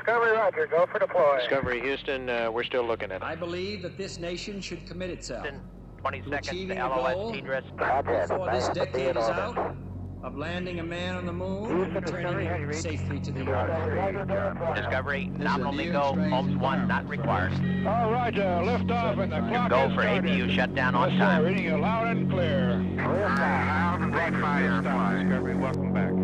Discovery, roger. Go for deploy. Discovery, Houston, we're still looking at it. I believe that this nation should commit itself 20 to seconds achieving to the LOS goal TDRS. before this decade is out of landing a man on the moon and returning him safely to the Earth. Discovery, nominal bingo, Holmes 1 not required. All right, lift off and the clock Go is for started. APU shutdown on Yes, sir, time. reading you loud and clear. Discovery, welcome back.